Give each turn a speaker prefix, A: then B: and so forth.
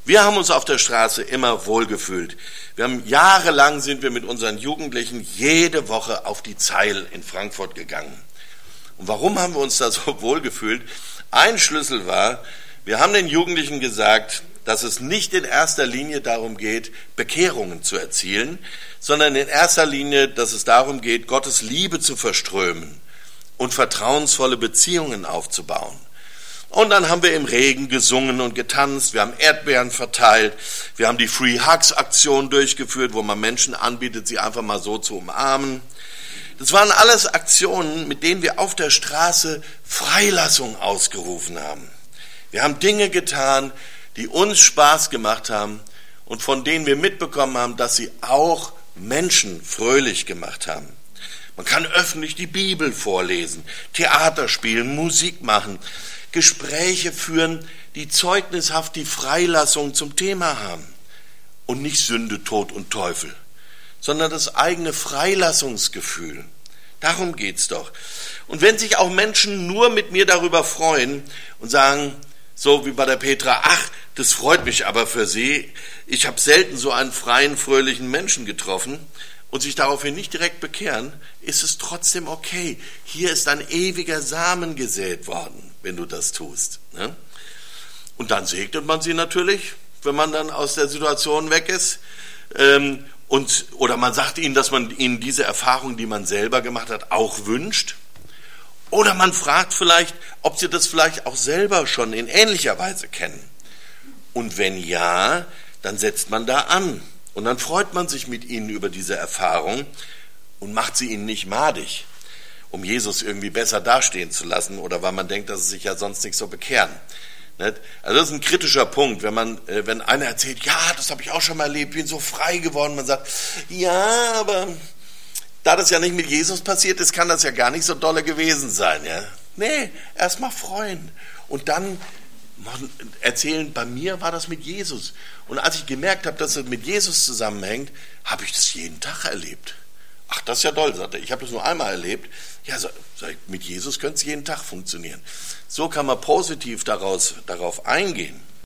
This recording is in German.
A: Wir haben uns auf der Straße immer wohlgefühlt. Jahrelang sind wir mit unseren Jugendlichen jede Woche auf die Zeil in Frankfurt gegangen. Und warum haben wir uns da so wohlgefühlt? Ein Schlüssel war, wir haben den Jugendlichen gesagt, dass es nicht in erster Linie darum geht, Bekehrungen zu erzielen, sondern in erster Linie, dass es darum geht, Gottes Liebe zu verströmen und vertrauensvolle Beziehungen aufzubauen. Und dann haben wir im Regen gesungen und getanzt, wir haben Erdbeeren verteilt, wir haben die Free Hugs Aktion durchgeführt, wo man Menschen anbietet, sie einfach mal so zu umarmen. Das waren alles Aktionen, mit denen wir auf der Straße Freilassung ausgerufen haben. Wir haben Dinge getan, die uns Spaß gemacht haben und von denen wir mitbekommen haben, dass sie auch Menschen fröhlich gemacht haben. Man kann öffentlich die Bibel vorlesen, Theater spielen, Musik machen, Gespräche führen, die zeugnishaft die Freilassung zum Thema haben. Und nicht Sünde, Tod und Teufel, sondern das eigene Freilassungsgefühl. Darum geht's doch. Und wenn sich auch Menschen nur mit mir darüber freuen und sagen, so wie bei der Petra, ach, das freut mich aber für sie, ich habe selten so einen freien, fröhlichen Menschen getroffen, und sich daraufhin nicht direkt bekehren, ist es trotzdem okay. Hier ist ein ewiger Samen gesät worden, wenn du das tust. Ne? Und dann segnet man sie natürlich, wenn man dann aus der Situation weg ist. Oder man sagt ihnen, dass man ihnen diese Erfahrung, die man selber gemacht hat, auch wünscht. Oder man fragt vielleicht, ob sie das vielleicht auch selber schon in ähnlicher Weise kennen. Und wenn ja, dann setzt man da an. Und dann freut man sich mit ihnen über diese Erfahrung und macht sie ihnen nicht madig, um Jesus irgendwie besser dastehen zu lassen oder weil man denkt, dass sie sich ja sonst nicht so bekehren. Also das ist ein kritischer Punkt, wenn einer erzählt, ja, das habe ich auch schon mal erlebt, bin so frei geworden. Man sagt, ja, aber da das ja nicht mit Jesus passiert ist, kann das ja gar nicht so dolle gewesen sein. Ja? Nee, erst mal freuen und dann erzählen, bei mir war das mit Jesus. Und als ich gemerkt habe, dass es mit Jesus zusammenhängt, habe ich das jeden Tag erlebt. Ach, das ist ja toll, sagt er. Ich habe das nur einmal erlebt. Ja, mit Jesus könnte es jeden Tag funktionieren. So kann man positiv darauf eingehen.